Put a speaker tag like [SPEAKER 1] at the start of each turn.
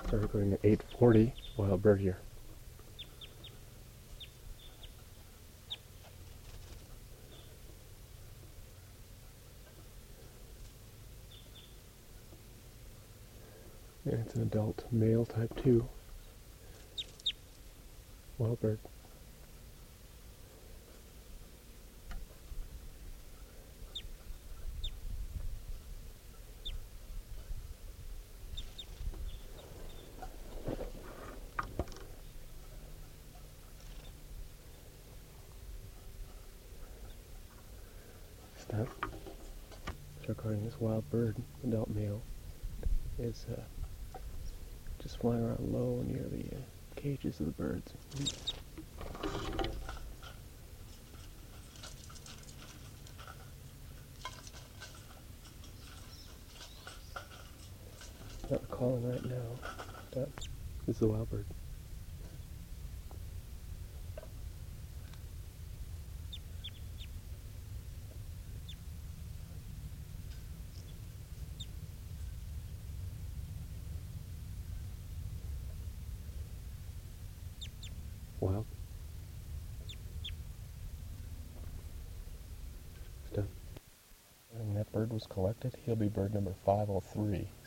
[SPEAKER 1] Start recording at 8:40 wild bird here. And it's an adult male type 2 wild bird. Stop. Recording this wild bird, adult male, is just flying around low near the cages of the birds. Not calling right now. Stop. This is a wild bird. Wild. Stop. When that bird was collected, he'll be bird number 503.